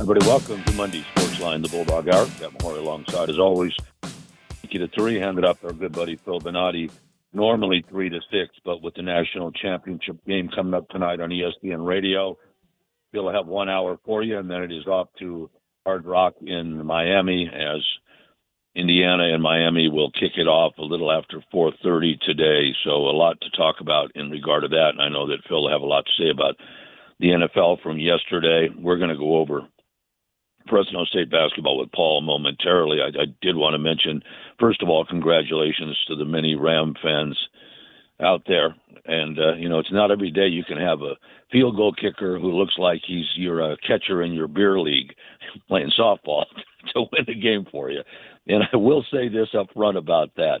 Everybody, welcome to Monday Sports Line, the Bulldog Hour. Got Mahori alongside, as always. 2-3, handed up our good buddy Phil Bonatti. Normally 3-6, but with the national championship game coming up tonight on ESPN Radio, we'll have 1 hour for you, and then it is off to Hard Rock in Miami, as Indiana and Miami will kick it off a little after 4:30 today. So a lot to talk about in regard to that, and I know that Phil will have a lot to say about the NFL from yesterday. We're going to go over Fresno State basketball with Paul momentarily. I did want to mention, first of all, congratulations to the many Ram fans out there. And, it's not every day you can have a field goal kicker who looks like you're a catcher in your beer league playing softball to win the game for you. And I will say this up front about that.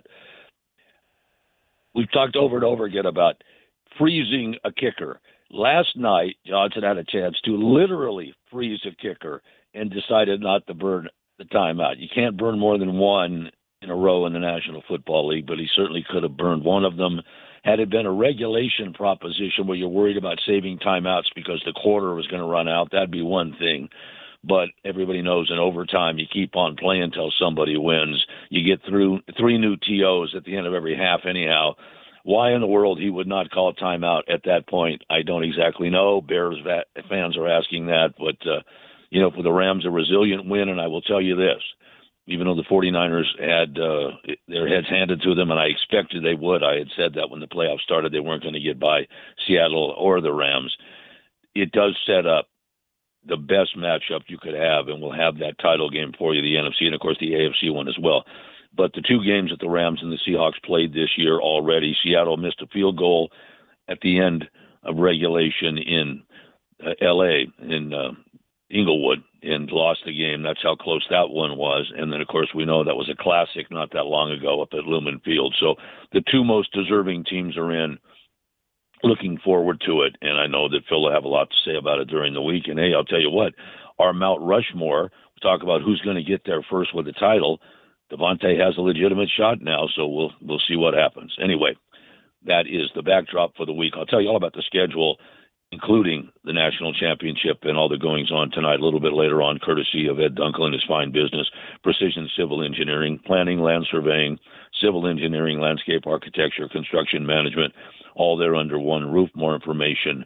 We've talked over and over again about freezing a kicker. Last night, Johnson had a chance to literally freeze a kicker and decided not to burn the timeout. You can't burn more than one in a row in the National Football League, but he certainly could have burned one of them. Had it been a regulation proposition where you're worried about saving timeouts because the quarter was going to run out, that'd be one thing. But everybody knows in overtime, you keep on playing until somebody wins. You get through 3 new TOs at the end of every half anyhow. Why in the world he would not call a timeout at that point, I don't exactly know. Bears fans are asking that, but for the Rams, a resilient win, and I will tell you this, even though the 49ers had their heads handed to them, and I expected they would, I had said that when the playoffs started, they weren't going to get by Seattle or the Rams. It does set up the best matchup you could have, and we'll have that title game for you, the NFC, and of course the AFC one as well. But the 2 games that the Rams and the Seahawks played this year already, Seattle missed a field goal at the end of regulation in L.A., in Inglewood, and lost the game. That's how close that one was. And then, of course, we know that was a classic not that long ago up at Lumen Field. So the 2 most deserving teams are in. Looking forward to it, and I know that Phil will have a lot to say about it during the week. And, hey, I'll tell you what, our Mount Rushmore, we talk about who's going to get there first with the title. Devontae has a legitimate shot now, so we'll see what happens. Anyway, that is the backdrop for the week. I'll tell you all about the schedule, including the national championship and all the goings-on tonight, a little bit later on, courtesy of Ed Dunkel and his fine business, Precision Civil Engineering, Planning, Land Surveying, Civil Engineering, Landscape Architecture, Construction Management, all there under one roof. More information,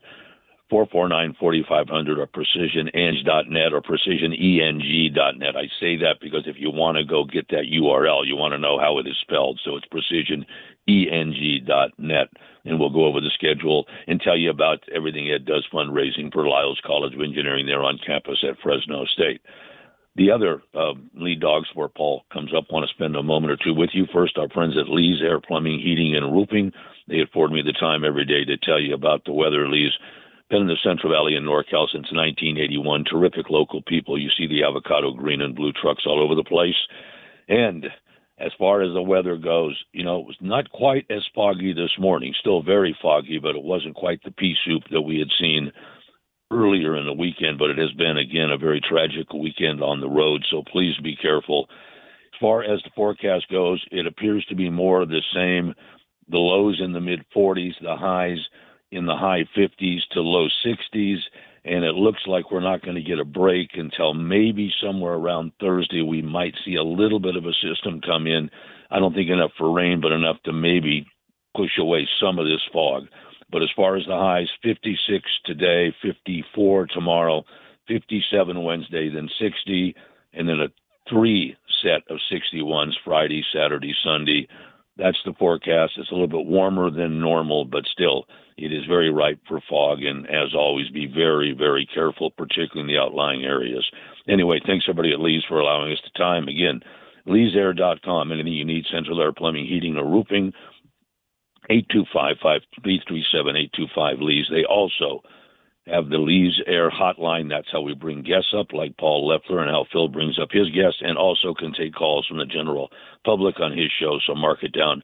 449-4500 or precisioneng.net or precisioneng.net. I say that because if you want to go get that URL, you want to know how it is spelled. So it's precisioneng.net, and we'll go over the schedule and tell you about everything Ed does fundraising for Lyles College of Engineering there on campus at Fresno State. The other lead dogs where Paul comes up want to spend a moment or two with you. First, our friends at Lee's Air Plumbing, Heating, and Roofing. They afford me the time every day to tell you about the weather. Lee's been in the Central Valley in NorCal since 1981. Terrific local people. You see the avocado green and blue trucks all over the place. And as far as the weather goes, it was not quite as foggy this morning. Still very foggy, but it wasn't quite the pea soup that we had seen earlier in the weekend. But it has been, again, a very tragic weekend on the road, so please be careful. As far as the forecast goes, it appears to be more of the same. The lows in the mid-40s, the highs in the high 50s to low 60s, and it looks like we're not going to get a break until maybe somewhere around Thursday. We might see a little bit of a system come in. I don't think enough for rain, but enough to maybe push away some of this fog. But as far as the highs, 56 today, 54 tomorrow, 57 Wednesday, then 60, and then a 3 set of 61s Friday, Saturday, Sunday. That's the forecast. It's a little bit warmer than normal, but still, it is very ripe for fog. And as always, be very, very careful, particularly in the outlying areas. Anyway, thanks everybody at Lee's for allowing us the time. Again, leesair.com. Anything you need, Central Air Plumbing, Heating, or Roofing, 825-5337-825 Lee's. They also have the Lee's Air hotline. That's how we bring guests up, like Paul Leffler, and how Phil brings up his guests, and also can take calls from the general public on his show. So mark it down,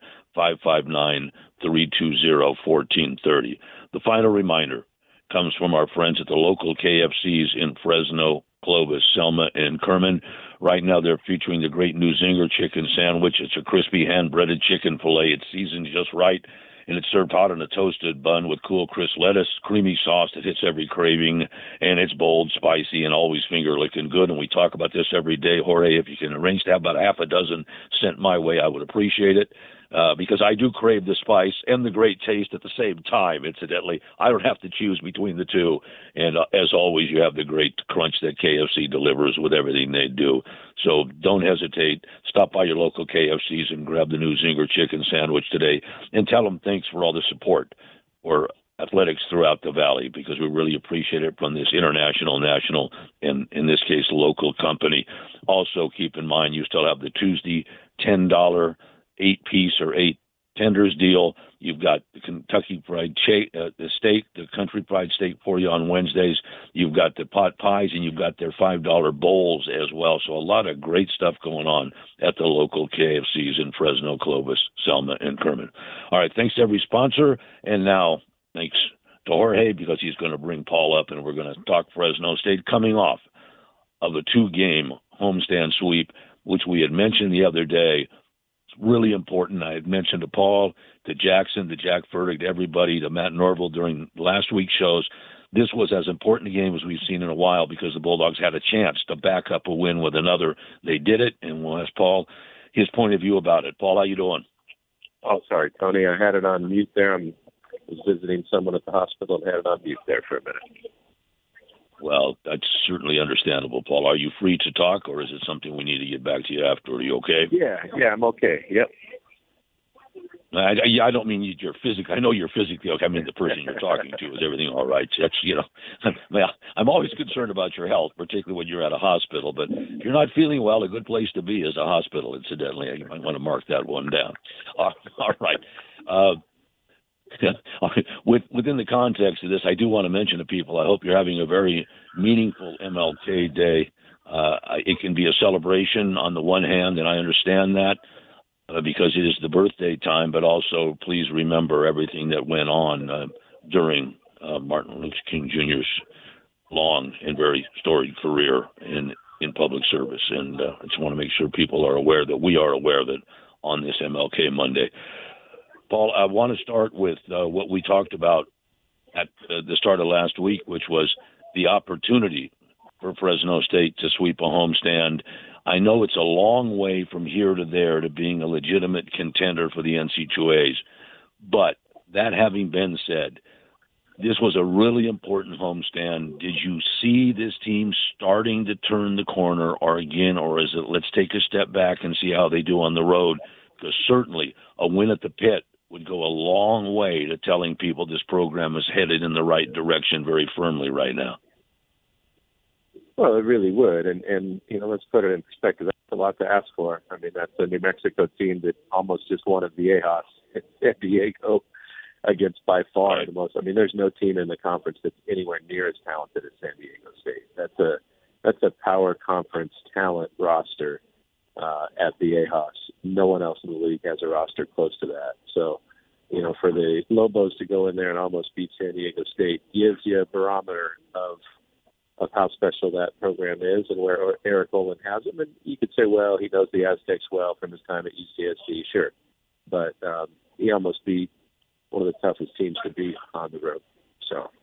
559-320-1430. The final reminder comes from our friends at the local KFCs in Fresno, Clovis, Selma, and Kerman. Right now they're featuring the great new Zinger chicken sandwich. It's a crispy hand-breaded chicken filet. It's seasoned just right. and it's served hot on a toasted bun with cool, crisp lettuce, creamy sauce that hits every craving, and it's bold, spicy, and always finger-licking good. And we talk about this every day. Jorge, if you can arrange to have about half a dozen sent my way, I would appreciate it. Because I do crave the spice and the great taste at the same time, incidentally. I don't have to choose between the two. And as always, you have the great crunch that KFC delivers with everything they do. So don't hesitate. Stop by your local KFCs and grab the new Zinger chicken sandwich today and tell them thanks for all the support for athletics throughout the Valley, because we really appreciate it from this international, national, and in this case, local company. Also, keep in mind, you still have the Tuesday $10 8-piece or 8 tenders deal. You've got the Kentucky Fried steak, the Country Fried Steak for you on Wednesdays. You've got the pot pies, and you've got their $5 bowls as well. So a lot of great stuff going on at the local KFCs in Fresno, Clovis, Selma, and Kerman. All right, thanks to every sponsor. And now, thanks to Jorge, because he's going to bring Paul up, and we're going to talk Fresno State coming off of a 2-game homestand sweep, which we had mentioned the other day. Really important. I had mentioned to Paul, to Jackson, to Jack Furtick, to everybody, to Matt Norville during last week's shows. This was as important a game as we've seen in a while, because the Bulldogs had a chance to back up a win with another. They did it, and we'll ask Paul his point of view about it. Paul, how you doing? Oh, sorry, Tony. I had it on mute there. I was visiting someone at the hospital and had it on mute there for a minute. Well, that's certainly understandable, Paul. Are you free to talk, or is it something we need to get back to you after? Are you okay? Yeah, I'm okay. Yep. I don't mean you're physically. I know you're physically okay. I mean the person you're talking to. Is everything all right? That's, I'm always concerned about your health, particularly when you're at a hospital. But if you're not feeling well, a good place to be is a hospital, incidentally. You might want to mark that one down. All right. Within the context of this, I do want to mention to people, I hope you're having a very meaningful MLK Day. It can be a celebration on the one hand, and I understand that because it is the birthday time, but also please remember everything that went on during Martin Luther King Jr.'s long and very storied career in public service. And I just want to make sure people are aware that we are aware of it on this MLK Monday. Paul, I want to start with what we talked about at the start of last week, which was the opportunity for Fresno State to sweep a homestand. I know it's a long way from here to there to being a legitimate contender for the NC2As, but that having been said, this was a really important homestand. Did you see this team starting to turn the corner, or is it let's take a step back and see how they do on the road? Because certainly a win at the Pit would go a long way to telling people this program is headed in the right direction very firmly right now. Well, it really would. And let's put it in perspective. That's a lot to ask for. I mean, that's a New Mexico team that almost just won at Viejas in San Diego against by far the most. I mean, there's no team in the conference that's anywhere near as talented as San Diego State. That's a power conference talent roster at Viejas. No one else in the league has a roster close to that. So, for the Lobos to go in there and almost beat San Diego State gives you a barometer of how special that program is and where Eric Olin has him. And you could say, well, he knows the Aztecs well from his time at UCSD, sure. But he almost beat one of the toughest teams to beat on the road. So,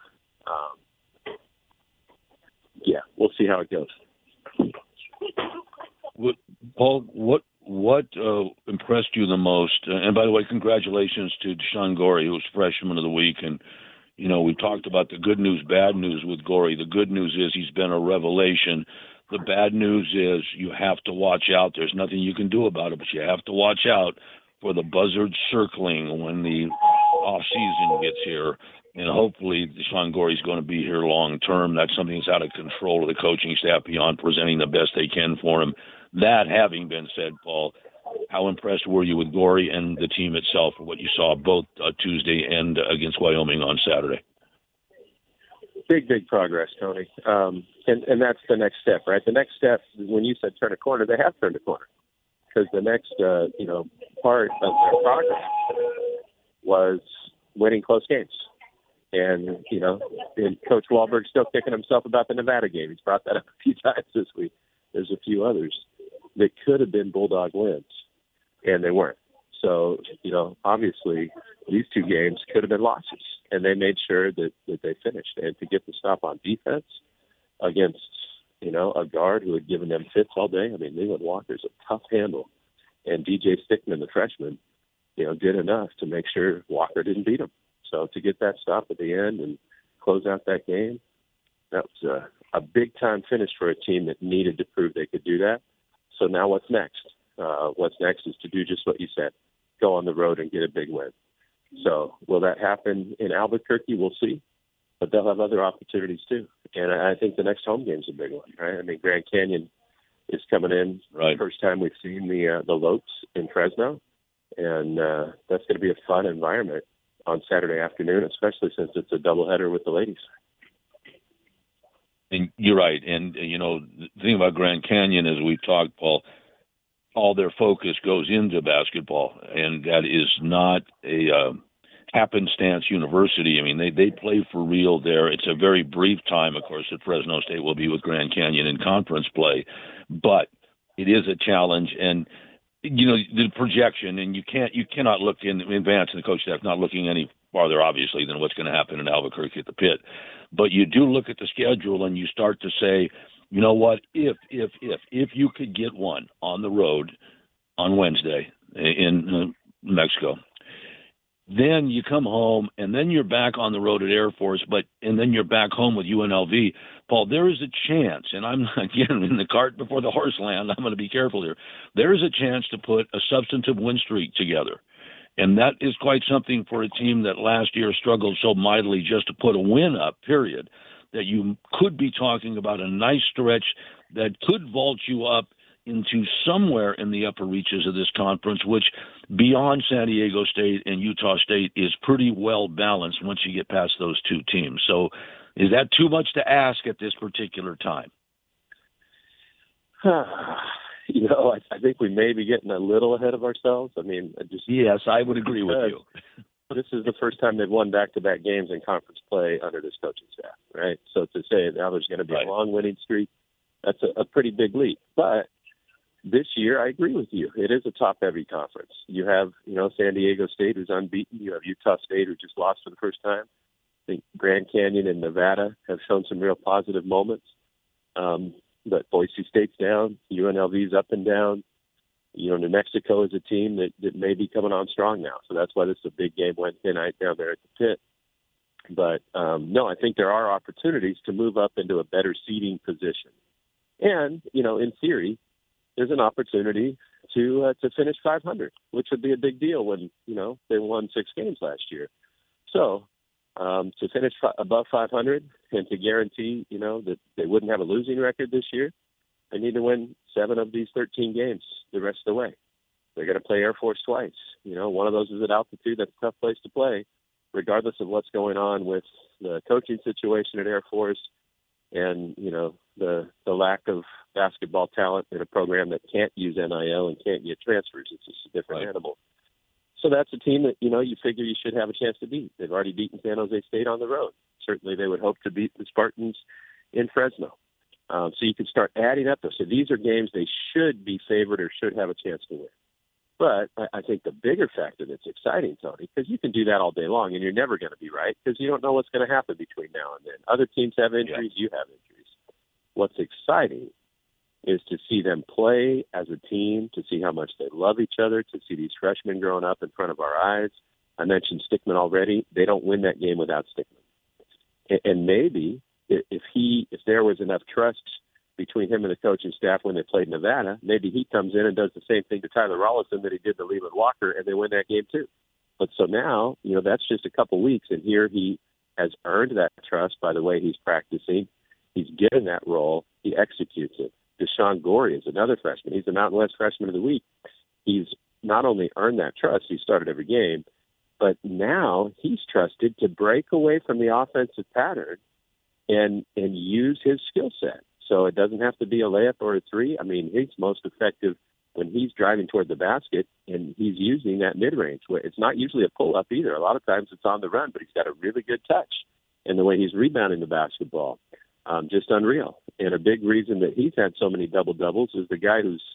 we'll see how it goes. Paul, what impressed you the most? And by the way, congratulations to Deshaun Gorey, who was Freshman of the Week. And, we talked about the good news, bad news with Gorey. The good news is he's been a revelation. The bad news is you have to watch out. There's nothing you can do about it, but you have to watch out for the buzzards circling when the off-season gets here. And hopefully Deshaun Gorey is going to be here long term. That's something that's out of control of the coaching staff beyond presenting the best they can for him. That having been said, Paul, how impressed were you with Gorey and the team itself for what you saw both Tuesday and against Wyoming on Saturday? Big progress, Tony. And that's the next step, right? The next step, when you said turn a corner, they have turned a corner. Because the next, part of their progress was winning close games. And, and Coach Wahlberg's still kicking himself about the Nevada game. He's brought that up a few times this week. There's a few others that could have been Bulldog wins, and they weren't. So, obviously these two games could have been losses, and they made sure that they finished. And to get the stop on defense against, a guard who had given them fits all day. I mean, Leland Walker's a tough handle, and DJ Stickman, the freshman, did enough to make sure Walker didn't beat him. So to get that stop at the end and close out that game, that was a big-time finish for a team that needed to prove they could do that. So now what's next? What's next is to do just what you said, go on the road and get a big win. So will that happen in Albuquerque? We'll see. But they'll have other opportunities too. And I think the next home game is a big one, right? I mean, Grand Canyon is coming in. Right. First time we've seen the Lopes in Fresno. And that's going to be a fun environment on Saturday afternoon, especially since it's a doubleheader with the ladies. And you're right. And, the thing about Grand Canyon, as we've talked, Paul, all their focus goes into basketball. And that is not a happenstance university. I mean, they play for real there. It's a very brief time, of course, that Fresno State will be with Grand Canyon in conference play. But it is a challenge. And, the projection, and you cannot look in advance, and the coach staff not looking any farther, obviously, than what's going to happen in Albuquerque at the Pit. But you do look at the schedule, and you start to say, you know what, if you could get one on the road on Wednesday in Mexico, then you come home, and then you're back on the road at Air Force, and then you're back home with UNLV. Paul, there is a chance, and I'm, again, in the cart before the horse land, I'm going to be careful here. There is a chance to put a substantive win streak together. And that is quite something for a team that last year struggled so mightily just to put a win up, period, that you could be talking about a nice stretch that could vault you up into somewhere in the upper reaches of this conference, which beyond San Diego State and Utah State is pretty well balanced once you get past those two teams. So is that too much to ask at this particular time? I think we may be getting a little ahead of ourselves. I mean, yes, I would agree with you. This is the first time they've won back-to-back games in conference play under this coaching staff, right? So to say now there's going to be a long winning streak, that's a pretty big leap. But this year, I agree with you. It is a top-heavy conference. You have, San Diego State, who's unbeaten. You have Utah State, who just lost for the first time. I think Grand Canyon and Nevada have shown some real positive moments. But Boise State's down. UNLV's up and down. New Mexico is a team that may be coming on strong now. So that's why this is a big game Wednesday night down there at the Pit. But, no, I think there are opportunities to move up into a better seeding position. And, in theory, there's an opportunity to finish 500, which would be a big deal when, they won 6 games last year. So to finish above 500 and to guarantee, that they wouldn't have a losing record this year, they need to win 7 of these 13 games the rest of the way. They're going to play Air Force twice. One of those is at altitude. That's a tough place to play, regardless of what's going on with the coaching situation at Air Force and, the lack of basketball talent in a program that can't use NIL and can't get transfers. It's just a different animal. So that's a team that, you figure you should have a chance to beat. They've already beaten San Jose State on the road. Certainly they would hope to beat the Spartans in Fresno. So you can start adding up those. So these are games they should be favored or should have a chance to win. But I think the bigger factor that's exciting, Tony, because you can do that all day long and you're never going to be right because you don't know what's going to happen between now and then. Other teams have injuries. You have injuries. What's exciting is to see them play as a team, to see how much they love each other, to see these freshmen growing up in front of our eyes. I mentioned Stickman already. They don't win that game without Stickman. And maybe if there was enough trust between him and the coaching staff when they played Nevada, maybe he comes in and does the same thing to Tyler Rollison that he did to Leland Walker, and they win that game too. But so now, that's just a couple weeks, and here he has earned that trust by the way he's practicing. He's given that role. He executes it. Deshaun Gorey is another freshman. He's the Mountain West Freshman of the Week. He's not only earned that trust, he started every game, but now he's trusted to break away from the offensive pattern and use his skill set. So it doesn't have to be a layup or a three. I mean, he's most effective when he's driving toward the basket and he's using that mid-range. Where it's not usually a pull-up either. A lot of times it's on the run, but he's got a really good touch. And the way he's rebounding the basketball, just unreal. And a big reason that he's had so many double-doubles is the guy who's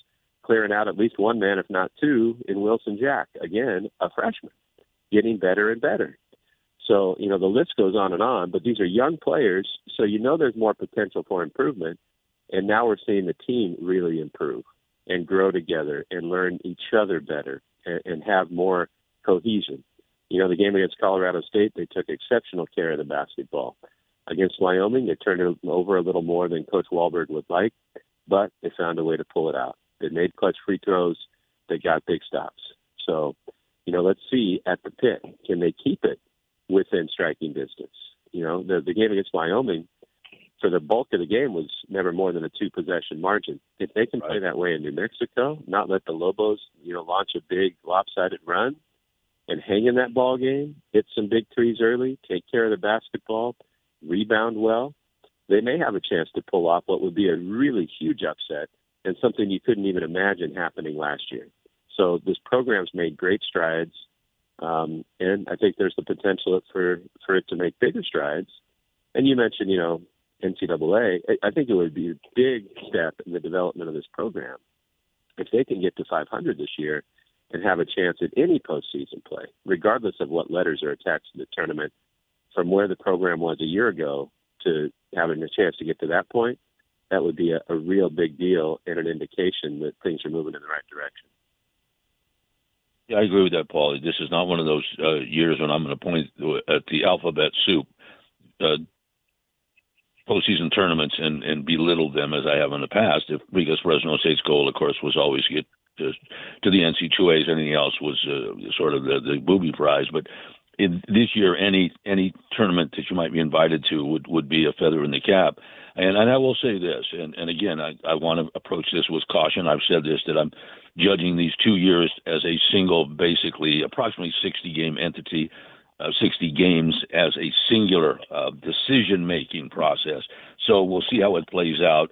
clearing out at least one man, if not two, in Wilson Jack. Again, a freshman, getting better and better. So, the list goes on, but these are young players, so there's more potential for improvement. And now we're seeing the team really improve and grow together and learn each other better and have more cohesion. The game against Colorado State, they took exceptional care of the basketball. Against Wyoming, they turned it over a little more than Coach Wahlberg would like, but they found a way to pull it out. They made clutch free throws. They got big stops. So, let's see at the pit, can they keep it within striking distance? The game against Wyoming, for the bulk of the game, was never more than a 2-possession margin. If they can play that way in New Mexico, not let the Lobos, launch a big lopsided run and hang in that ball game, hit some big threes early, take care of the basketball, rebound well, they may have a chance to pull off what would be a really huge upset and something you couldn't even imagine happening last year. So this program's made great strides, and I think there's the potential for it to make bigger strides. And you mentioned, NCAA. I think it would be a big step in the development of this program if they can get to 500 this year and have a chance at any postseason play, regardless of what letters are attached to the tournament, from where the program was a year ago to having a chance to get to that point. That would be a real big deal and an indication that things are moving in the right direction. Yeah, I agree with that, Paul. This is not one of those years when I'm going to point at the alphabet soup postseason tournaments and belittle them as I have in the past. Because Fresno State's goal, of course, was always to get to the NC2As. Anything else was sort of the booby prize. But in this year, any tournament that you might be invited to would be a feather in the cap. And I will say this, and again, I want to approach this with caution. I've said this, that I'm judging these 2 years as a single, basically approximately 60-game entity, 60 games as a singular decision-making process. So we'll see how it plays out.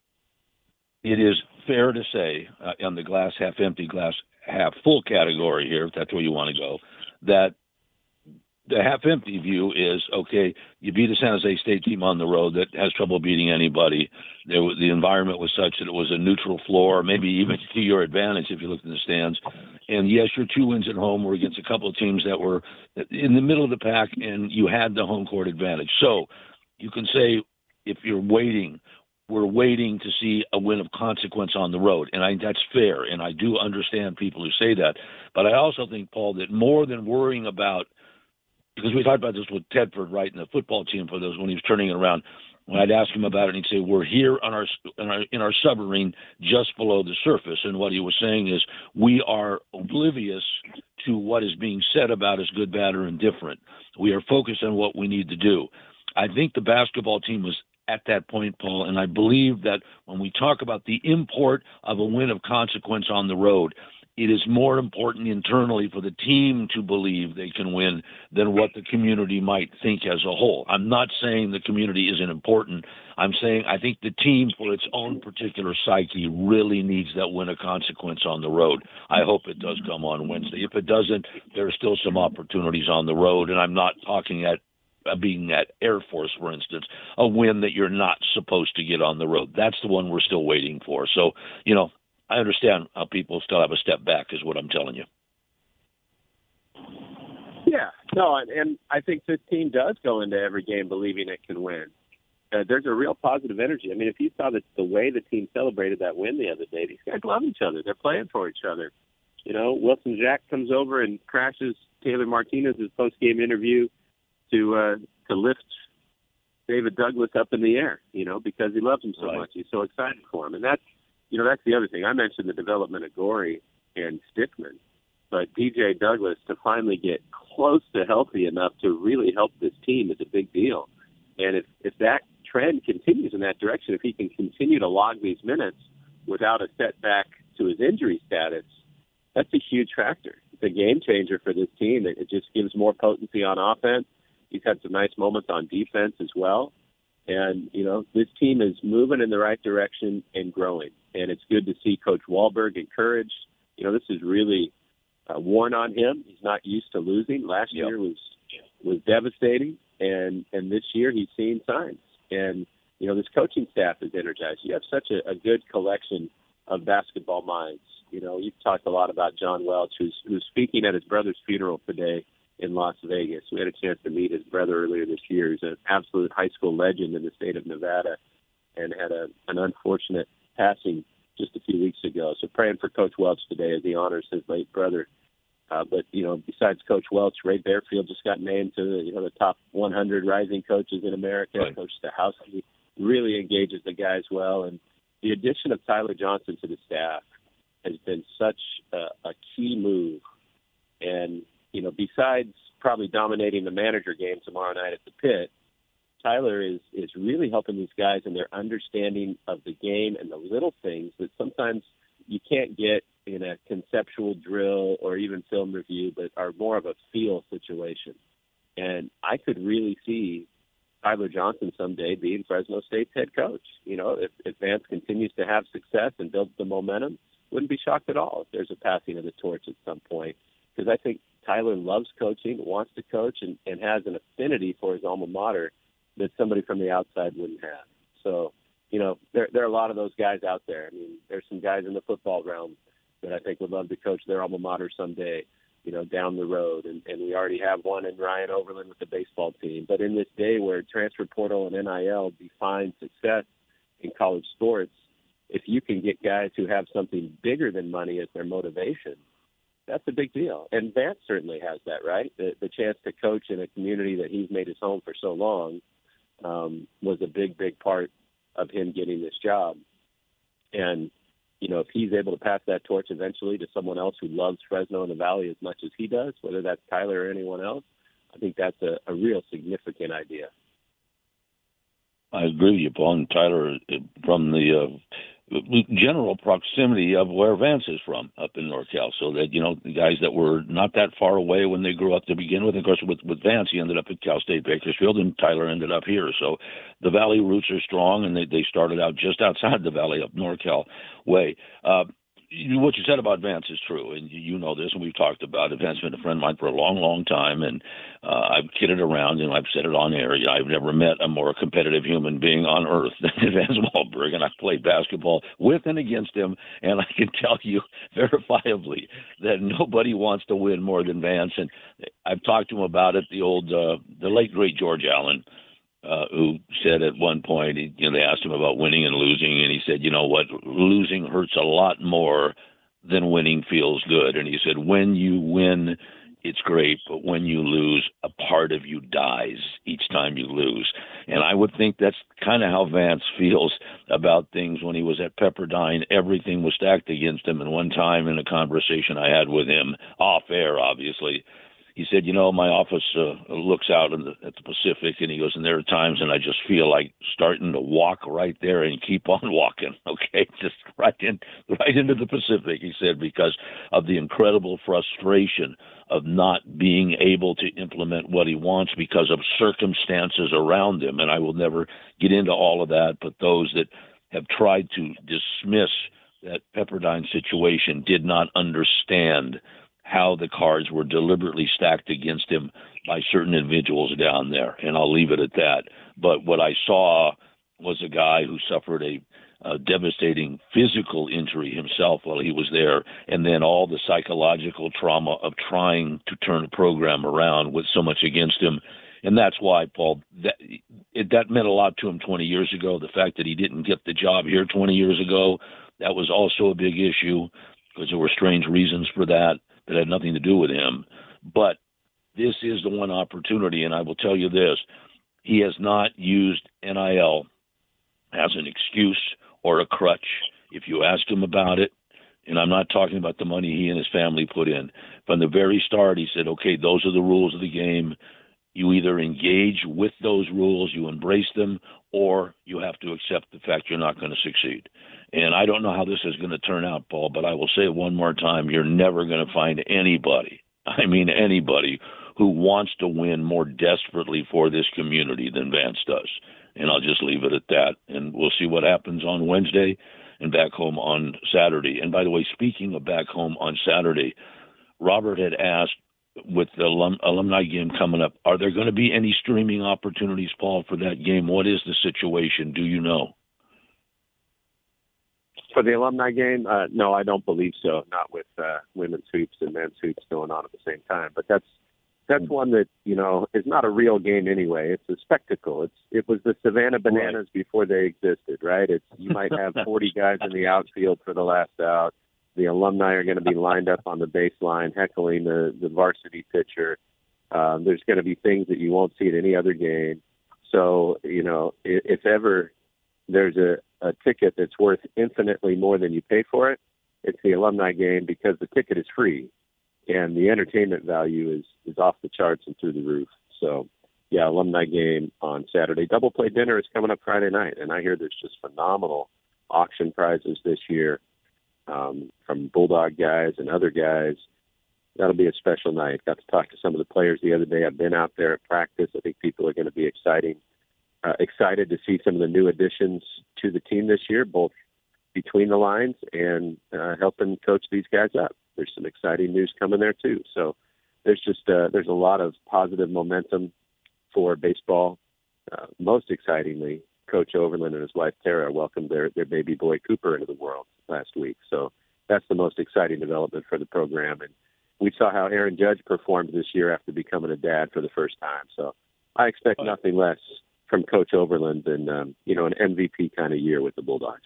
It is fair to say, on the glass half empty, glass half full category here, if that's where you want to go, that the half-empty view is, okay, you beat a San Jose State team on the road that has trouble beating anybody. The environment was such that it was a neutral floor, maybe even to your advantage if you look in the stands. And, yes, your 2 wins at home were against a couple of teams that were in the middle of the pack, and you had the home court advantage. So you can say, if you're waiting, we're waiting to see a win of consequence on the road. And I think that's fair, and I do understand people who say that. But I also think, Paul, that more than worrying about, because we talked about this with Tedford, right, and the football team for those when he was turning it around. When I'd ask him about it, he'd say, we're here in our submarine just below the surface. And what he was saying is we are oblivious to what is being said about us, good, bad, or indifferent. We are focused on what we need to do. I think the basketball team was at that point, Paul, and I believe that when we talk about the import of a win of consequence on the road, it is more important internally for the team to believe they can win than what the community might think as a whole. I'm not saying the community isn't important. I'm saying I think the team, for its own particular psyche, really needs that win of consequence on the road. I hope it does come on Wednesday. If it doesn't, there are still some opportunities on the road, and I'm not talking at being at Air Force, for instance, a win that you're not supposed to get on the road. That's the one we're still waiting for. So, I understand how people still have a step back is what I'm telling you. Yeah, no, and I think this team does go into every game believing it can win. There's a real positive energy. I mean, if you saw the way the team celebrated that win the other day, these guys love each other. They're playing for each other. Wilson Jack comes over and crashes Taylor Martinez's post-game interview to lift David Douglas up in the air, because he loves him so much. He's so excited for him. And that's the other thing. I mentioned the development of Gorey and Stickman, but DJ Douglas to finally get close to healthy enough to really help this team is a big deal. And if that trend continues in that direction, if he can continue to log these minutes without a setback to his injury status, that's a huge factor. It's a game changer for this team. It just gives more potency on offense. He's had some nice moments on defense as well. And, this team is moving in the right direction and growing. And it's good to see Coach Wahlberg encouraged. This is really worn on him. He's not used to losing. Last year was devastating. And this year he's seen signs. And, this coaching staff is energized. You have such a good collection of basketball minds. You know, you've talked a lot about John Welch, who's speaking at his brother's funeral today in Las Vegas. We had a chance to meet his brother earlier this year. He's an absolute high school legend in the state of Nevada and had an unfortunate passing just a few weeks ago. So praying for Coach Welch today as he honors his late brother. But, you know, besides Coach Welch, Ray Bearfield just got named to the top 100 rising coaches in America. Right. Coach Stahowski really engages the guys well. And the addition of Tyler Johnson to the staff has been such a key move. And, you know, besides probably dominating the manager game tomorrow night at the Pit, Tyler is really helping these guys in their understanding of the game and the little things that sometimes you can't get in a conceptual drill or even film review, but are more of a feel situation. And I could really see Tyler Johnson someday being Fresno State's head coach. You know, if Vance continues to have success and builds the momentum, wouldn't be shocked at all if there's a passing of the torch at some point. Because I think Tyler loves coaching, wants to coach, and has an affinity for his alma mater that somebody from the outside wouldn't have. So, you know, there are a lot of those guys out there. I mean, there's some guys in the football realm that I think would love to coach their alma mater someday, you know, down the road. And we already have one in Ryan Overland with the baseball team. But in this day where transfer portal and NIL define success in college sports, if you can get guys who have something bigger than money as their motivation, that's a big deal. And Vance certainly has that, right? The chance to coach in a community that he's made his home for so long was a big, big part of him getting this job. And, you know, if he's able to pass that torch eventually to someone else who loves Fresno and the Valley as much as he does, whether that's Tyler or anyone else, I think that's a real significant idea. I agree with you, Paul. And Tyler, from the general proximity of where Vance is from up in NorCal, so that, you know, the guys that were not that far away when they grew up to begin with. Of course, with Vance, he ended up at Cal State Bakersfield, and Tyler ended up here. So the Valley roots are strong, and they started out just outside the Valley up NorCal way. What you said about Vance is true, and you know this, and we've talked about it. Vance has been a friend of mine for a long, long time, and I've kidded around, and I've said it on air. You know, I've never met a more competitive human being on earth than Vance Wahlberg, and I've played basketball with and against him, and I can tell you verifiably that nobody wants to win more than Vance. And I've talked to him about it. The late, great George Allen, who said at one point, they asked him about winning and losing, and he said, you know what, losing hurts a lot more than winning feels good. And he said, when you win, it's great, but when you lose, a part of you dies each time you lose. And I would think that's kind of how Vance feels about things when he was at Pepperdine. Everything was stacked against him. And one time in a conversation I had with him, off air, obviously, he said, you know, my office looks out at the Pacific, and he goes, and there are times when I just feel like starting to walk right there and keep on walking, okay, just right into the Pacific, he said, because of the incredible frustration of not being able to implement what he wants because of circumstances around him. And I will never get into all of that, but those that have tried to dismiss that Pepperdine situation did not understand how the cards were deliberately stacked against him by certain individuals down there. And I'll leave it at that. But what I saw was a guy who suffered a devastating physical injury himself while he was there, and then all the psychological trauma of trying to turn a program around with so much against him. And that's why, Paul, that meant a lot to him 20 years ago. The fact that he didn't get the job here 20 years ago, that was also a big issue because there were strange reasons for that had nothing to do with him. But this is the one opportunity, and I will tell you this, he has not used NIL as an excuse or a crutch. If you ask him about it, and I'm not talking about the money he and his family put in, from the very start he said, okay, those are the rules of the game. You either engage with those rules, you embrace them, or you have to accept the fact you're not going to succeed. And I don't know how this is going to turn out, Paul, but I will say it one more time. You're never going to find anybody, who wants to win more desperately for this community than Vance does. And I'll just leave it at that. And we'll see what happens on Wednesday and back home on Saturday. And by the way, speaking of back home on Saturday, Robert had asked, with the alumni game coming up, are there going to be any streaming opportunities, Paul, for that game? What is the situation? Do you know? For the alumni game, no, I don't believe so. Not with women's hoops and men's hoops going on at the same time. But that's one that, is not a real game anyway. It's a spectacle. It was the Savannah Bananas before they existed, right? You might have 40 guys in the outfield for the last out. The alumni are going to be lined up on the baseline, heckling the varsity pitcher. There's going to be things that you won't see at any other game. So, if ever there's a ticket that's worth infinitely more than you pay for it, it's the alumni game, because the ticket is free and the entertainment value is off the charts and through the roof. So, yeah, alumni game on Saturday. Double play dinner is coming up Friday night, and I hear there's just phenomenal auction prizes this year from Bulldog guys and other guys. That'll be a special night. Got to talk to some of the players the other day. I've been out there at practice. I think people are going to be excited to see some of the new additions to the team this year, both between the lines and helping coach these guys up. There's some exciting news coming there too. So there's a lot of positive momentum for baseball. Most excitingly, Coach Overland and his wife Tara welcomed their baby boy Cooper into the world last week. So that's the most exciting development for the program. And we saw how Aaron Judge performed this year after becoming a dad for the first time. So I expect nothing less from Coach Overland than an MVP kind of year with the Bulldogs.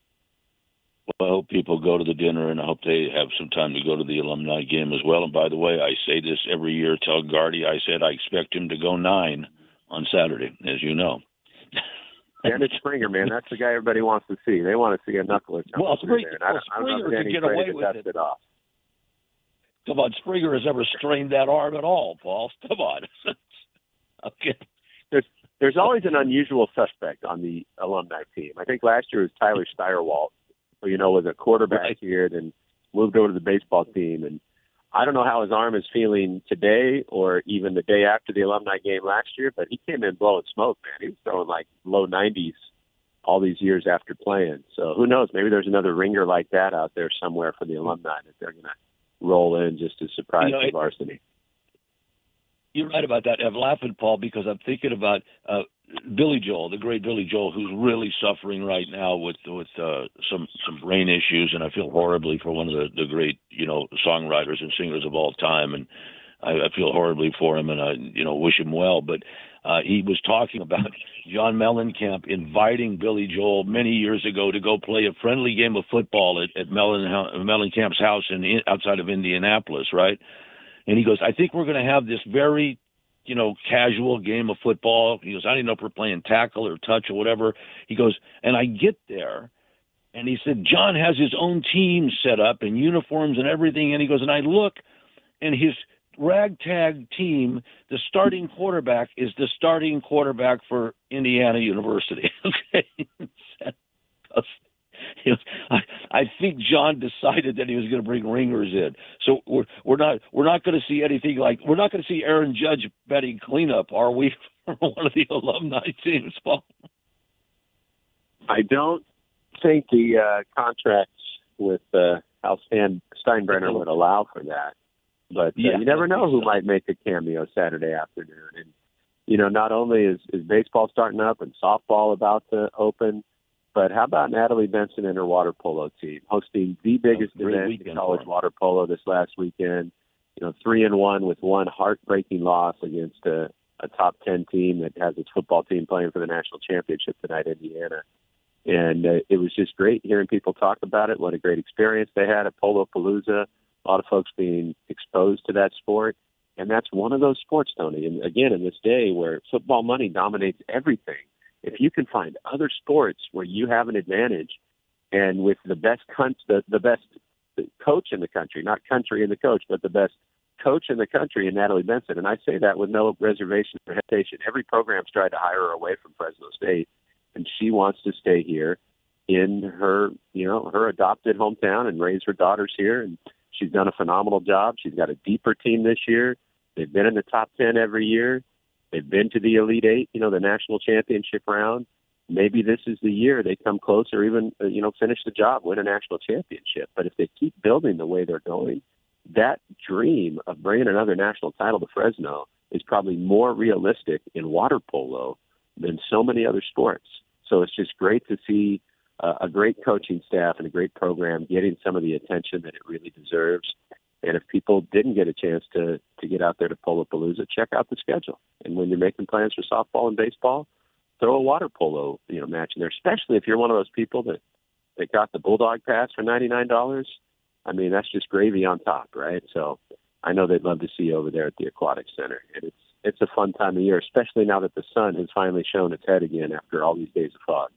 Well, I hope people go to the dinner, and I hope they have some time to go to the alumni game as well. And by the way, I say this every year. Tell Gardy I said I expect him to go 9 on Saturday, as you know. And it's Springer, man. That's the guy everybody wants to see. They want to see a knuckler. Springer could get away with it. Come on, Springer has ever strained that arm at all, Paul. Come on. Okay. There's always an unusual suspect on the alumni team. I think last year was Tyler Steyerwalt, who, was a quarterback here, then moved over to the baseball team. And I don't know how his arm is feeling today or even the day after the alumni game last year, but he came in blowing smoke, man. He was throwing like low 90s all these years after playing. So who knows? Maybe there's another ringer like that out there somewhere for the alumni that they're going to roll in just to surprise the varsity. You're right about that. I'm laughing, Paul, because I'm thinking about Billy Joel, the great Billy Joel, who's really suffering right now with some brain issues, and I feel horribly for one of the great songwriters and singers of all time, and I feel horribly for him, and I wish him well. But he was talking about John Mellencamp inviting Billy Joel many years ago to go play a friendly game of football at Mellencamp's house outside of Indianapolis, right? And he goes, I think we're going to have this very, casual game of football. He goes, I don't know if we're playing tackle or touch or whatever. He goes, and I get there, and he said, John has his own team set up and uniforms and everything. And he goes, and I look, and his ragtag team, the starting quarterback is the starting quarterback for Indiana University. Okay. I think John decided that he was going to bring ringers in. So we're not going to see anything we're not going to see Aaron Judge betting cleanup, are we, for one of the alumni teams, Paul? I don't think the contracts with Hal Steinbrenner would allow for that. But you never know who might make a cameo Saturday afternoon. And, not only is baseball starting up and softball about to open, but how about Natalie Benson and her water polo team hosting the biggest event in college water polo this last weekend? 3-1 with one heartbreaking loss against a top 10 team that has its football team playing for the national championship tonight, Indiana. And it was just great hearing people talk about it. What a great experience they had at Polo Palooza. A lot of folks being exposed to that sport. And that's one of those sports, Tony. And again, in this day where football money dominates everything, if you can find other sports where you have an advantage, and with the best the best coach in the country, not country in the coach, but the best coach in the country in Natalie Benson, and I say that with no reservation or hesitation. Every program's tried to hire her away from Fresno State, and she wants to stay here in her adopted hometown and raise her daughters here. And she's done a phenomenal job. She's got a deeper team this year. They've been in the top 10 every year. They've been to the Elite Eight, the national championship round. Maybe this is the year they come close or even, finish the job, win a national championship. But if they keep building the way they're going, that dream of bringing another national title to Fresno is probably more realistic in water polo than so many other sports. So it's just great to see a great coaching staff and a great program getting some of the attention that it really deserves. And if people didn't get a chance to get out there to Polopalooza, check out the schedule. And when you're making plans for softball and baseball, throw a water polo, match in there, especially if you're one of those people that got the Bulldog Pass for $99. I mean, that's just gravy on top, right? So I know they'd love to see you over there at the Aquatic Center. And it's a fun time of year, especially now that the sun has finally shown its head again after all these days of fog.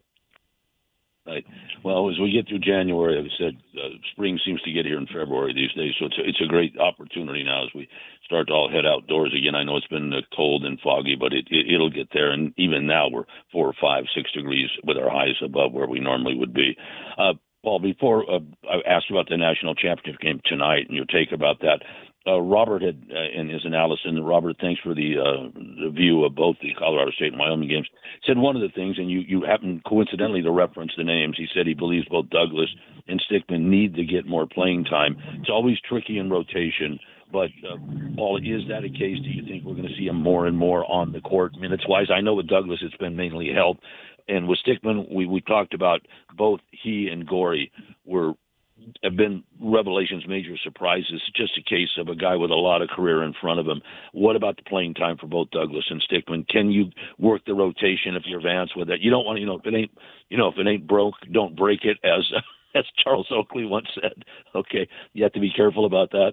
Right. Well, as we get through January, like I said, spring seems to get here in February these days, so it's a great opportunity now as we start to all head outdoors again. I know it's been cold and foggy, but it'll get there, and even now we're 4 or 5, 6 degrees with our highs above where we normally would be. Paul, before I asked about the national championship game tonight and your take about that, Robert had in his analysis, and Robert, thanks for the view of both the Colorado State and Wyoming games, said one of the things, and you happen coincidentally to reference the names, he said he believes both Douglas and Stickman need to get more playing time. It's always tricky in rotation, but Paul, is that a case? Do you think we're going to see him more and more on the court minutes-wise? I know with Douglas it's been mainly health, and with Stickman, we talked about both he and Gorey have been revelations, major surprises. It's just a case of a guy with a lot of career in front of him. What about the playing time for both Douglas and Stickman? Can you work the rotation if you're Vance with it? You don't want to, if it ain't broke, don't break it, as Charles Oakley once said. Okay, you have to be careful about that.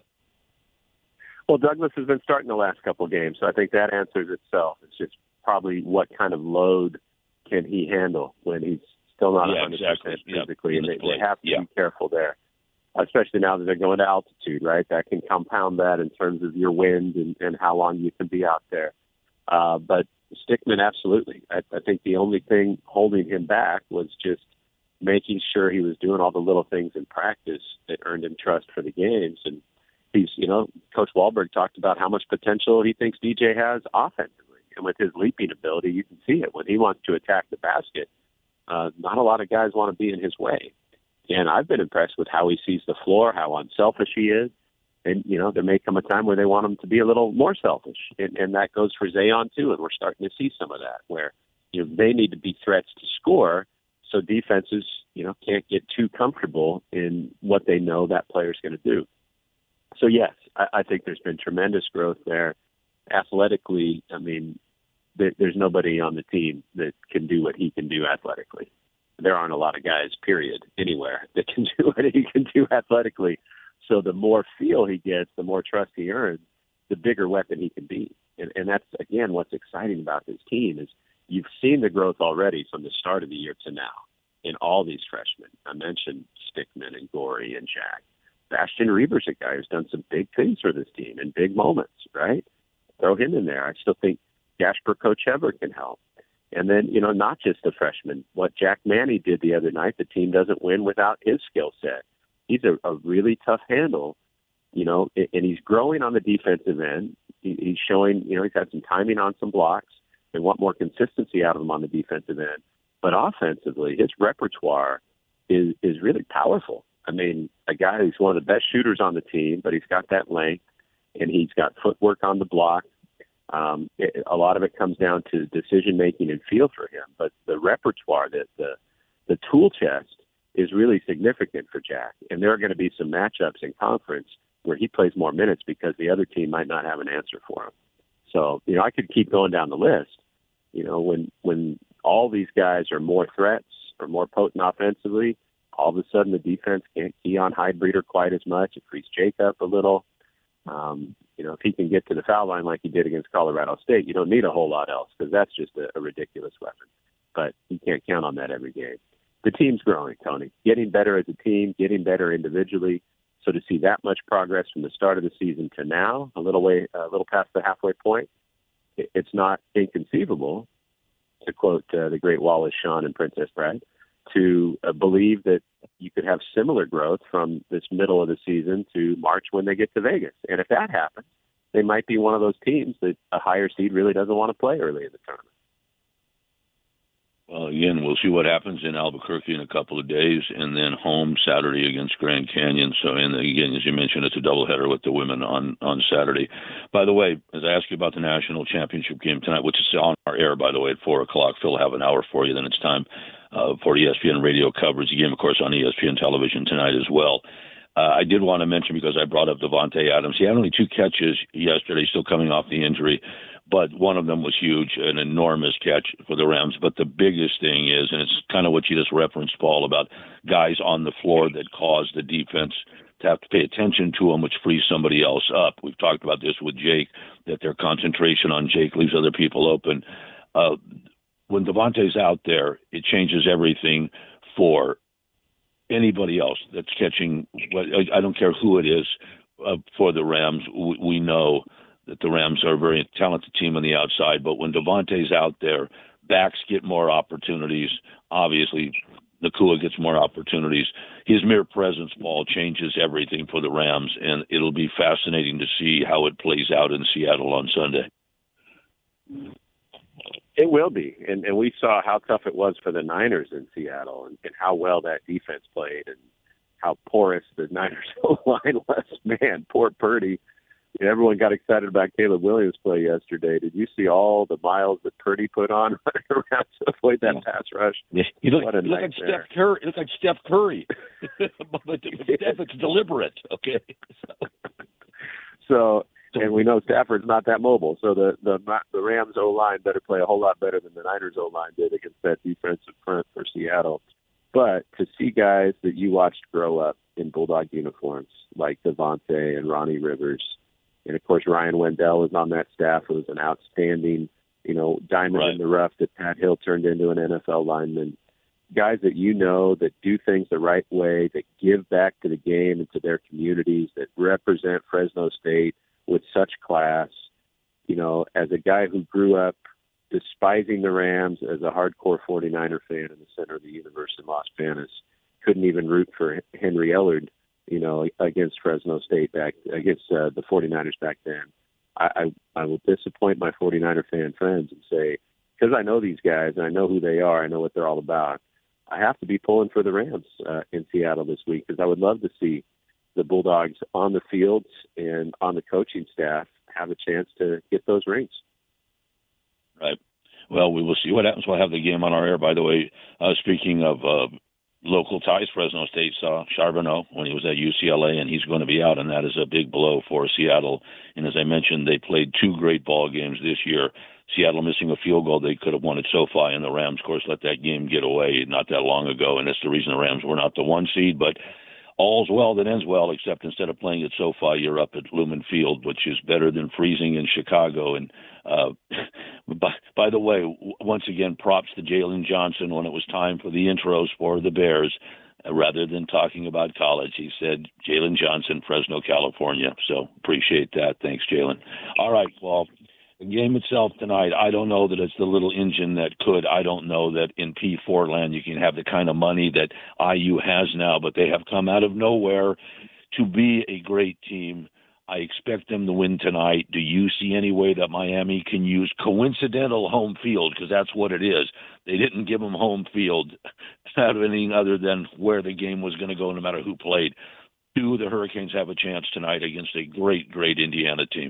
Well, Douglas has been starting the last couple of games, so I think that answers itself. It's just probably what kind of load can he handle when he's still not 100% physically, and they have to be careful there, especially now that they're going to altitude, right? That can compound that in terms of your wind and how long you can be out there. But Stickman, absolutely. I think the only thing holding him back was just making sure he was doing all the little things in practice that earned him trust for the games. And he's, Coach Wahlberg talked about how much potential he thinks DJ has offensively. And with his leaping ability, you can see it. When he wants to attack the basket, not a lot of guys want to be in his way. And I've been impressed with how he sees the floor, how unselfish he is. And, there may come a time where they want him to be a little more selfish. And that goes for Zayon, too. And we're starting to see some of that where, they need to be threats to score so defenses, can't get too comfortable in what they know that player's going to do. So, yes, I think there's been tremendous growth there. Athletically, I mean, there's nobody on the team that can do what he can do athletically. There aren't a lot of guys, period, anywhere that can do what he can do athletically. So the more feel he gets, the more trust he earns, the bigger weapon he can be. And that's, again, what's exciting about this team is you've seen the growth already from the start of the year to now in all these freshmen. I mentioned Stickman and Gorey and Jack. Bastion Reber's a guy who's done some big things for this team in big moments, right? Throw him in there. I still think Gasper Kochever can help. And then, not just the freshman, what Jack Manny did the other night, the team doesn't win without his skill set. He's a really tough handle, and he's growing on the defensive end. He's showing, he's had some timing on some blocks. They want more consistency out of him on the defensive end. But offensively, his repertoire is really powerful. I mean, a guy who's one of the best shooters on the team, but he's got that length, and he's got footwork on the block. A lot of it comes down to decision-making and feel for him. But the repertoire, the tool chest, is really significant for Jack. And there are going to be some matchups in conference where he plays more minutes because the other team might not have an answer for him. So, I could keep going down the list. When all these guys are more threats or more potent offensively, all of a sudden the defense can't key on Heidbreeder quite as much. It frees Jake up a little. If he can get to the foul line like he did against Colorado State, you don't need a whole lot else because that's just a ridiculous weapon. But you can't count on that every game. The team's growing, Tony, getting better as a team, getting better individually. So to see that much progress from the start of the season to now, a little past the halfway point, it's not inconceivable, to quote the great Wallace Shawn and Princess Bride, to believe that you could have similar growth from this middle of the season to March when they get to Vegas. And if that happens, they might be one of those teams that a higher seed really doesn't want to play early in the tournament. Well, again, we'll see what happens in Albuquerque in a couple of days, and then home Saturday against Grand Canyon. So, and again, as you mentioned, it's a doubleheader with the women on Saturday. By the way, as I ask you about the national championship game tonight, which is on our air, by the way, at 4 o'clock, Phil will have an hour for you, then it's time. for ESPN radio coverage. The game, of course, on ESPN television tonight as well. I did want to mention, because I brought up Davante Adams, he had only 2 catches yesterday, still coming off the injury, but one of them was huge, an enormous catch for the Rams. But the biggest thing is, and it's kind of what you just referenced, Paul, about guys on the floor that cause the defense to have to pay attention to them, which frees somebody else up. We've talked about this with Jake, that their concentration on Jake leaves other people open. When Davante's out there, it changes everything for anybody else that's catching. I don't care who it is for the Rams. We know that the Rams are a very talented team on the outside, but when Davante's out there, backs get more opportunities. Obviously, Nacua gets more opportunities. His mere presence, Paul, changes everything for the Rams, and it'll be fascinating to see how it plays out in Seattle on Sunday. It will be, and we saw how tough it was for the Niners in Seattle, and how well that defense played, and how porous the Niners line was. Man, poor Purdy. Everyone got excited about Caleb Williams' play yesterday. Did you see all the miles that Purdy put on running around to avoid that pass rush? Yeah. He looked like Steph Curry. He looked like Steph Curry, but Steph, it's deliberate. Okay, so. And we know Stafford's not that mobile, so the Rams O-line better play a whole lot better than the Niners O-line did against that defensive front for Seattle. But to see guys that you watched grow up in Bulldog uniforms like Davante and Ronnie Rivers, and of course Ryan Wendell was on that staff, who was an outstanding, diamond in the rough that Pat Hill turned into an NFL lineman. Guys that that do things the right way, that give back to the game and to their communities, that represent Fresno State with such class. As a guy who grew up despising the Rams, as a hardcore 49er fan in the center of the universe in Las Vegas, couldn't even root for Henry Ellard, against Fresno State against the 49ers back then. I will disappoint my 49er fan friends and say, because I know these guys and I know who they are, I know what they're all about, I have to be pulling for the Rams in Seattle this week, because I would love to see the Bulldogs on the fields and on the coaching staff have a chance to get those rings. Right. Well, we will see what happens. We'll have the game on our air, by the way. Speaking of local ties, Fresno State saw Charbonneau when he was at UCLA, and he's going to be out, and that is a big blow for Seattle. And as I mentioned, they played 2 great ball games this year. Seattle missing a field goal they could have won at SoFi, and the Rams, of course, let that game get away not that long ago, and that's the reason the Rams were not the 1 seed. But all's well that ends well, except instead of playing at SoFi, you're up at Lumen Field, which is better than freezing in Chicago. And by the way, once again, props to Jalen Johnson when it was time for the intros for the Bears. Rather than talking about college, he said Jalen Johnson, Fresno, California. So appreciate that. Thanks, Jalen. All right, well, the game itself tonight, I don't know that it's the little engine that could. I don't know that in P4 land you can have the kind of money that IU has now, but they have come out of nowhere to be a great team. I expect them to win tonight. Do you see any way that Miami can use coincidental home field? Because that's what it is. They didn't give them home field out of anything other than where the game was going to go, no matter who played. Do the Hurricanes have a chance tonight against a great, great Indiana team?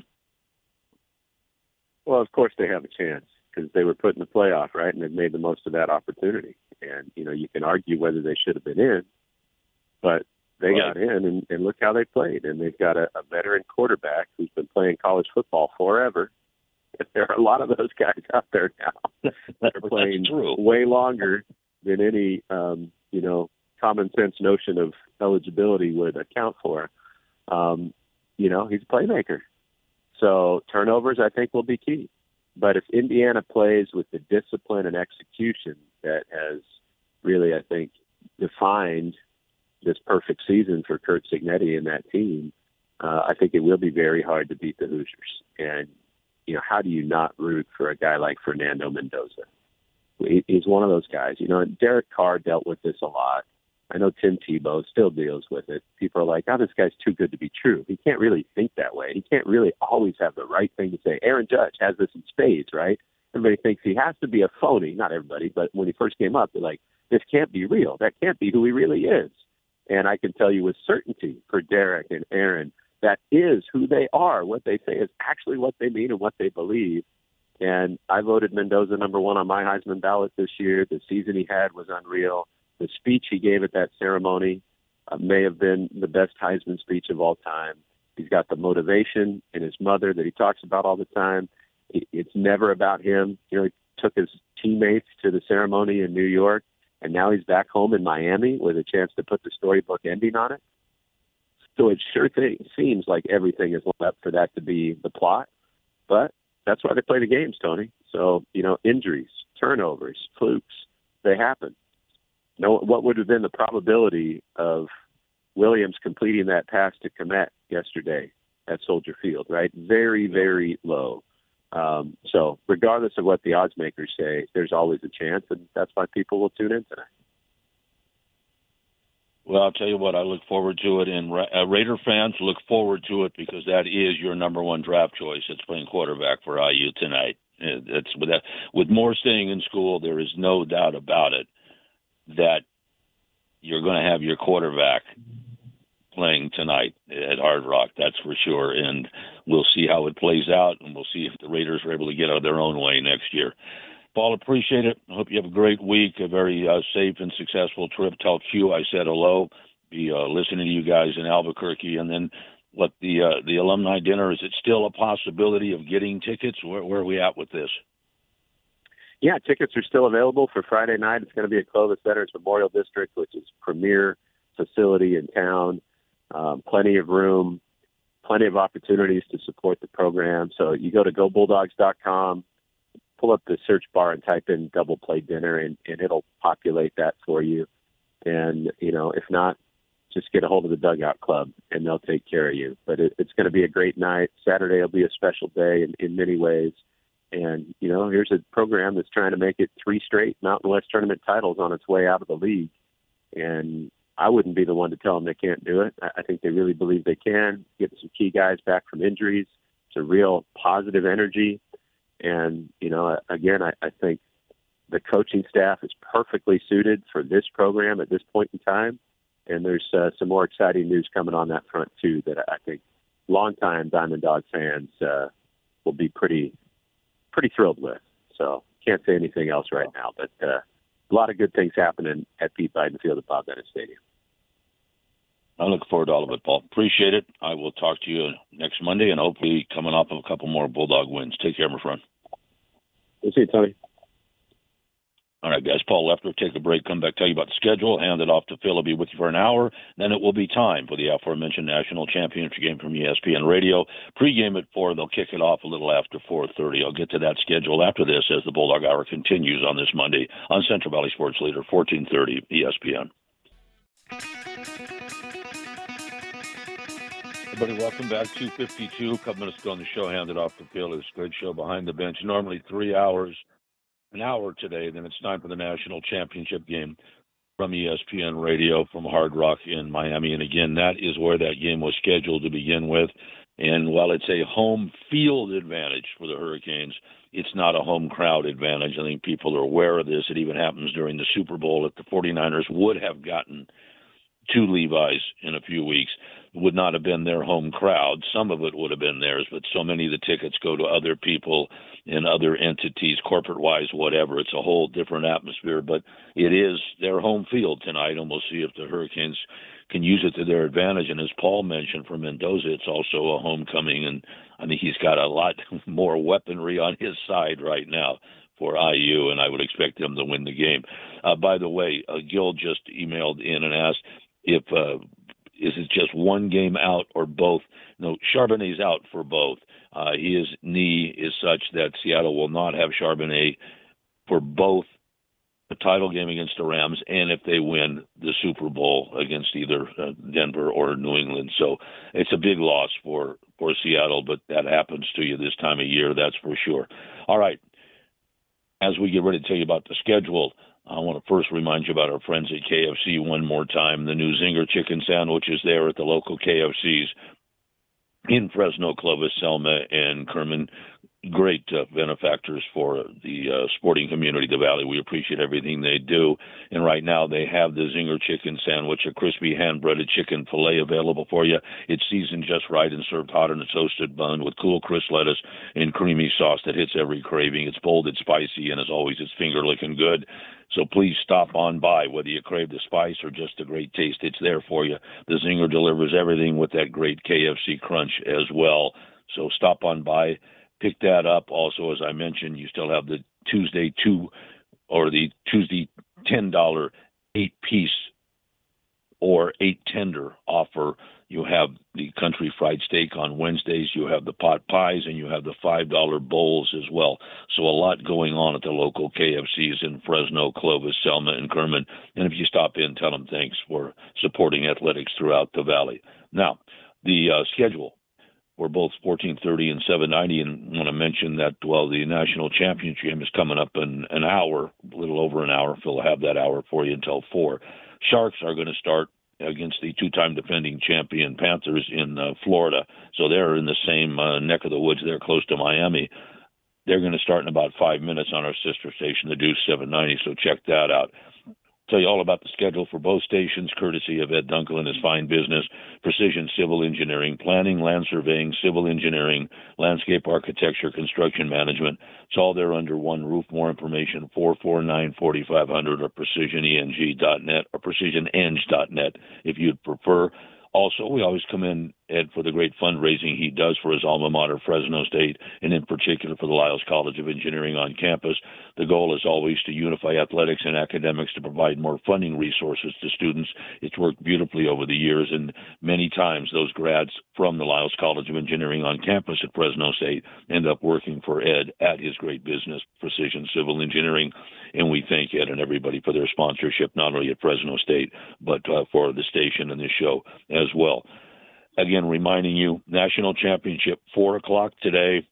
Well, of course they have a chance, because they were put in the playoff, right? And they've made the most of that opportunity. And, you can argue whether they should have been in, but they got in, and look how they played. And they've got a veteran quarterback who's been playing college football forever. There are a lot of those guys out there now. They're playing way longer than any, common sense notion of eligibility would account for. He's a playmaker. So turnovers, I think, will be key. But if Indiana plays with the discipline and execution that has really, I think, defined this perfect season for Curt Cignetti and that team, I think it will be very hard to beat the Hoosiers. And, how do you not root for a guy like Fernando Mendoza? He's one of those guys. Derek Carr dealt with this a lot. I know Tim Tebow still deals with it. People are like, this guy's too good to be true. He can't really think that way. He can't really always have the right thing to say. Aaron Judge has this in spades, right? Everybody thinks he has to be a phony. Not everybody, but when he first came up, they're like, this can't be real. That can't be who he really is. And I can tell you with certainty for Derek and Aaron, that is who they are. What they say is actually what they mean and what they believe. And I voted Mendoza number one on my Heisman ballot this year. The season he had was unreal. The speech he gave at that ceremony may have been the best Heisman speech of all time. He's got the motivation in his mother that he talks about all the time. It's never about him. You know, he took his teammates to the ceremony in New York, and now he's back home in Miami with a chance to put the storybook ending on it. So it sure seems like everything is lined up for that to be the plot. But that's why they play the games, Tony. So, you know, injuries, turnovers, flukes, they happen. No, what would have been the probability of Williams completing that pass to Kmet yesterday at Soldier Field, right? Very, very low. So regardless of what the odds makers say, there's always a chance, and that's why people will tune in tonight. Well, I'll tell you what, I look forward to it, and Raider fans look forward to it because that is your number one draft choice. It's playing quarterback for IU tonight. It's with more staying in school, there is no doubt about it that you're going to have your quarterback playing tonight at Hard Rock. That's for sure, and we'll see how it plays out, and we'll see if the Raiders are able to get out of their own way next year. Paul, appreciate it. I hope you have a great week, a very safe and successful trip. Tell Q I said hello. Be listening to you guys in Albuquerque. And then what the alumni dinner, is it still a possibility of getting tickets? Where are we at with this? Yeah, tickets are still available for Friday night. It's going to be at Clovis Center's Memorial District, which is premier facility in town. Plenty of room, plenty of opportunities to support the program. So you go to gobulldogs.com. Pull up the search bar and type in Double Play Dinner, and it'll populate that for you. And, you know, if not, just get a hold of the Dugout Club, and they'll take care of you. But it's going to be a great night. Saturday will be a special day in many ways. And, you know, here's a program that's trying to make it 3 straight Mountain West tournament titles on its way out of the league. And I wouldn't be the one to tell them they can't do it. I think they really believe they can. Get some key guys back from injuries. It's a real positive energy. And, you know, again, I think the coaching staff is perfectly suited for this program at this point in time. And there's some more exciting news coming on that front, too, that I think longtime Diamond Dog fans will be pretty thrilled with. So can't say anything else right now, but a lot of good things happening at Pete Biden Field at Bob Bennett Stadium. I look forward to all of it, Paul. Appreciate it. I will talk to you next Monday, and hopefully coming off of a couple more Bulldog wins. Take care, my friend. We'll see you, Tony. All right, guys. Paul Lefter, take a break, come back, tell you about the schedule, hand it off to Phil. I'll be with you for an hour. Then it will be time for the aforementioned national championship game from ESPN Radio. Pre-game at 4. They'll kick it off a little after 4:30. I'll get to that schedule after this as the Bulldog Hour continues on this Monday on Central Valley Sports Leader, 1430 ESPN. Everybody, welcome back. 2:52. Couple minutes ago on the show, handed off to Phil. It's a great show behind the bench. Normally 3 hours, an hour today. Then it's time for the national championship game from ESPN Radio from Hard Rock in Miami. And again, that is where that game was scheduled to begin with. And while it's a home field advantage for the Hurricanes, it's not a home crowd advantage. I think people are aware of this. It even happens during the Super Bowl that the 49ers would have gotten to Levi's in a few weeks. It would not have been their home crowd. Some of it would have been theirs, but so many of the tickets go to other people and other entities, corporate-wise, whatever. It's a whole different atmosphere, but it is their home field tonight, and we'll see if the Hurricanes can use it to their advantage. And as Paul mentioned for Mendoza, it's also a homecoming, and I think he's got a lot more weaponry on his side right now for IU, and I would expect them to win the game. By the way, Gil just emailed in and asked if is it just one game out or both? No, Charbonnet's out for both. His knee is such that Seattle will not have Charbonnet for both the title game against the Rams and if they win the Super Bowl against either Denver or New England. So it's a big loss for Seattle, but that happens to you this time of year, that's for sure. All right. As we get ready to tell you about the schedule, I want to first remind you about our friends at KFC one more time. The new Zinger Chicken Sandwich is there at the local KFCs in Fresno, Clovis, Selma, and Kerman. great benefactors for the sporting community, the Valley. We appreciate everything they do. And right now they have the Zinger Chicken Sandwich, a crispy hand-breaded chicken filet available for you. It's seasoned just right and served hot in a toasted bun with cool, crisp lettuce and creamy sauce that hits every craving. It's bold, it's spicy, and as always, it's finger-licking good. So please stop on by, whether you crave the spice or just the great taste. It's there for you. The Zinger delivers everything with that great KFC crunch as well. So stop on by. Pick that up. Also, as I mentioned, you still have the Tuesday $10 8-piece or 8 tender offer. You have the country fried steak on Wednesdays. You have the pot pies, and you have the $5 bowls as well. So a lot going on at the local KFCs in Fresno, Clovis, Selma, and Kerman. And if you stop in, tell them thanks for supporting athletics throughout the Valley. Now, the schedule. We're both 1430 and 790, and want to mention that, well, the national championship game is coming up in an hour, a little over an hour. Phil will have that hour for you until 4. Sharks are going to start against the two-time defending champion Panthers in Florida, so they're in the same neck of the woods. They're close to Miami. They're going to start in about 5 minutes on our sister station, the Deuce 790, so check that out. Tell you all about the schedule for both stations, courtesy of Ed Dunkel and his fine business, Precision Civil Engineering, Planning, Land Surveying, Civil Engineering, Landscape Architecture, Construction Management. It's all there under one roof. More information, 449-4500 or precisioneng.net or precisioneng.net if you'd prefer. Also, we always come in, Ed, for the great fundraising he does for his alma mater, Fresno State, and in particular for the Lyles College of Engineering on campus. The goal is always to unify athletics and academics to provide more funding resources to students. It's worked beautifully over the years, and many times those grads from the Lyles College of Engineering on campus at Fresno State end up working for Ed at his great business, Precision Civil Engineering. And we thank Ed and everybody for their sponsorship, not only at Fresno State, but for the station and this show as well. Again, reminding you, national championship, 4 o'clock today,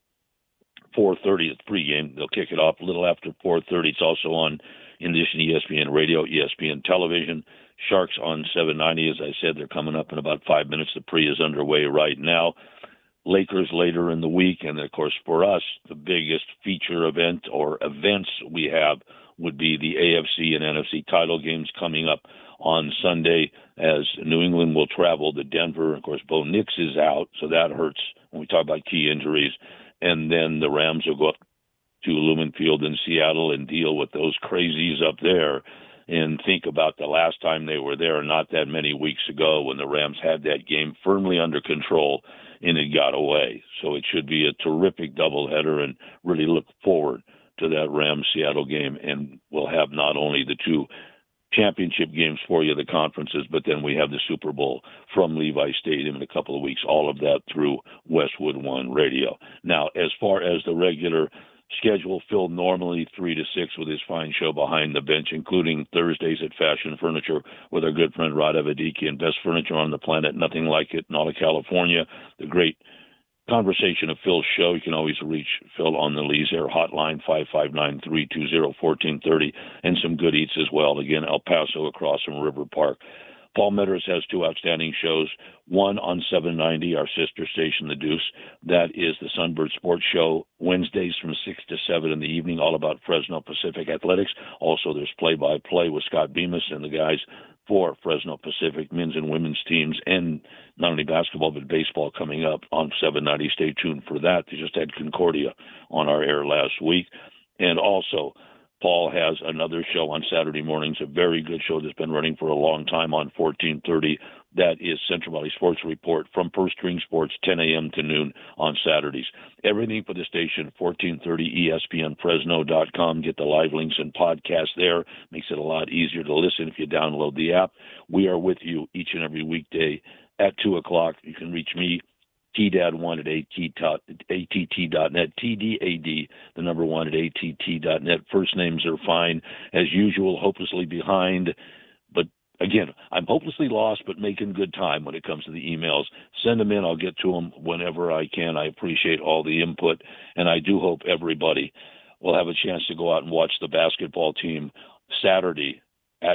4:30 at pregame. They'll kick it off a little after 4:30. It's also on, in addition to ESPN Radio, ESPN Television. Sharks on 790. As I said, they're coming up in about 5 minutes. The pre is underway right now. Lakers later in the week. And, of course, for us, the biggest feature event or events we have would be the AFC and NFC title games coming up on Sunday, as New England will travel to Denver. Of course, Bo Nix is out, so that hurts when we talk about key injuries. And then the Rams will go up to Lumen Field in Seattle and deal with those crazies up there. And think about the last time they were there, not that many weeks ago, when the Rams had that game firmly under control and it got away. So it should be a terrific doubleheader, and really look forward to that Rams-Seattle game. And we'll have not only the two championship games for you, the conferences, but then we have the Super Bowl from Levi Stadium in a couple of weeks, all of that through Westwood One Radio. Now, as far as the regular schedule, Phil normally 3 to 6 with his fine show Behind the Bench, including Thursdays at Fashion Furniture with our good friend Rod Evadiki, and best furniture on the planet, nothing like it in all of California. The great conversation of Phil's show. You can always reach Phil on the Lee's Air hotline, 559-320-1430, and some good eats as well. Again, El Paso across from River Park. Paul Metters has two outstanding shows, one on 790, our sister station, The Deuce. That is the Sunbird Sports Show, Wednesdays from 6 to 7 in the evening, all about Fresno Pacific athletics. Also, there's play-by-play with Scott Bemis and the guys for Fresno Pacific men's and women's teams, and not only basketball but baseball coming up on 790. Stay tuned for that. They just had Concordia on our air last week. And also, Paul has another show on Saturday mornings, a very good show that's been running for a long time on 1430. That is Central Valley Sports Report from First String Sports, 10 a.m. to noon on Saturdays. Everything for the station, 1430 ESPNFresno.com. Get the live links and podcasts there. Makes it a lot easier to listen if you download the app. We are with you each and every weekday at 2 o'clock. You can reach me, TDAD1 at ATT.net, TDAD, the number 1 at ATT.net. First names are fine. As usual, hopelessly behind. But again, I'm hopelessly lost, but making good time when it comes to the emails. Send them in. I'll get to them whenever I can. I appreciate all the input, and I do hope everybody will have a chance to go out and watch the basketball team Saturday at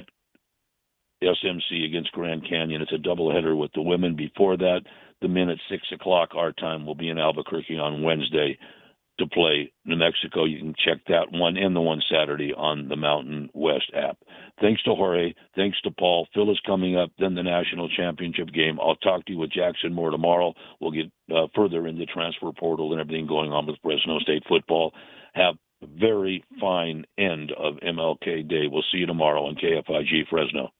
SMC against Grand Canyon. It's a doubleheader with the women. Before that, the men at 6 o'clock our time will be in Albuquerque on Wednesday to play New Mexico. You can check that one and the one Saturday on the Mountain West app. Thanks to Jorge. Thanks to Paul. Phil is coming up, then the national championship game. I'll talk to you with Jackson more tomorrow. We'll get further in the transfer portal and everything going on with Fresno State football. Have a very fine end of MLK Day. We'll see you tomorrow on KFIG Fresno.